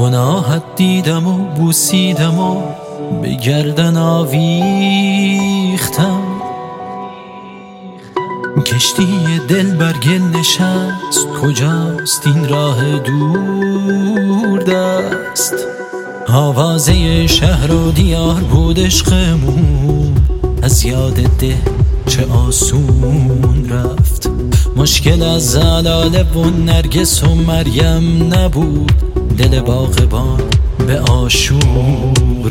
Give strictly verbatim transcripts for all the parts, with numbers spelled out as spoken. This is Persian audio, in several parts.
گناهت دیدم و بوسیدم و به گردن آویختم. کشتی دل بر گل نشست، کجاست این راه دور دست؟ آوازه شهر و دیار بود عشقمون، از یاد ده چه آسون رفت. مشکل از زلاله و نرگس و مریم نبود، دل باغبان به آشوب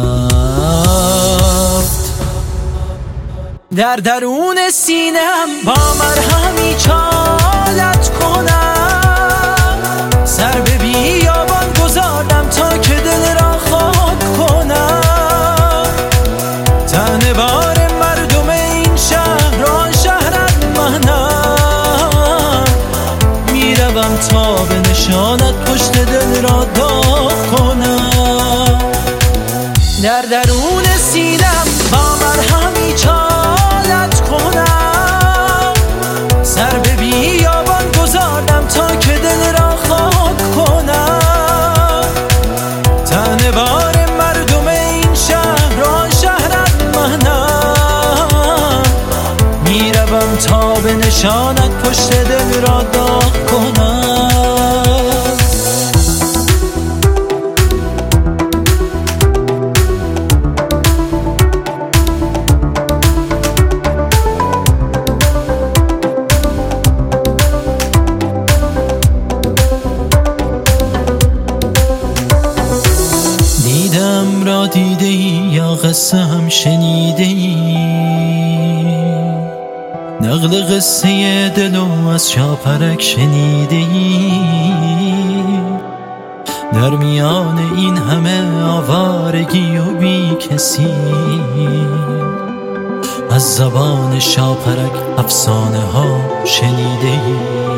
رفت. در درون سینم با مرهمی چالت کنم، سر به بیابان گذاردم تا که دل را خاک کنم. تنه بار مردم این شهر آن شهرت منم، میروم تا به نشانت پشت دل را داغ کنم. در درون سینم با مرهمی چالت کنم، سر به بیابان گذاردم تا که دل را خاک کنم. تنه بار مردم این شهر آن شهرت منم، میروم تا به نشانت پشت دل را داغ کنم. دیدم را دیده ای یا قصه هم شنیده ای، نقل قصه دلو از شاپرک شنیده ای. در میان این همه آوارگی و بی کسی، از زبان شاپرک افسانه ها شنیده ای.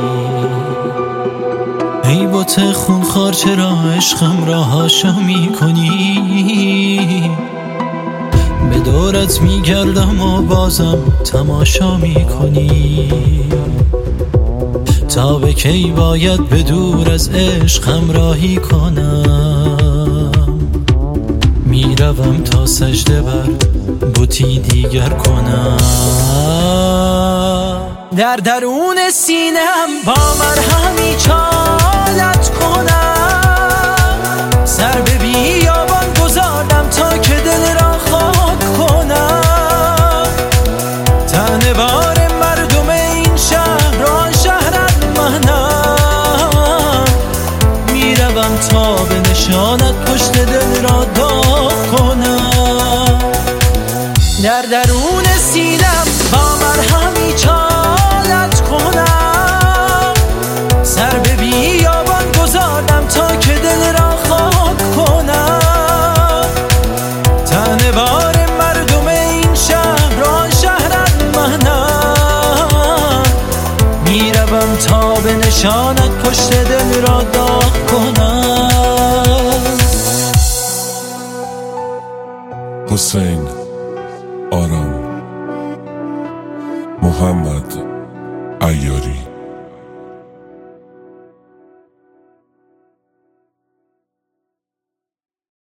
ای بت خونخوار چرا عشقم را هاشا می کنی؟ به دورت می گردم و بازم تماشا می کنی. تا به کی باید به دور از عشق همراهی کنم؟ می روم تا سجده بر بتی دیگر کنم. در درون سینم با مرهمی چالت کنم، سر به بیابان گذاردم تا که دل را خاک کنم. تنه بار مردم این شهر آن شهرت منم، میروم تا به نشانت پشت دل را داغ کنم. در درون سینم با مرهمی چالت کنم، سر به بیابان گذاردم تا که دل را خاک کنم. تنه بار مردم این شهر آن شهرت منم، میروم تا به نشانت پشت دل را داغ کنم. حسین آرام، محمد عیاری.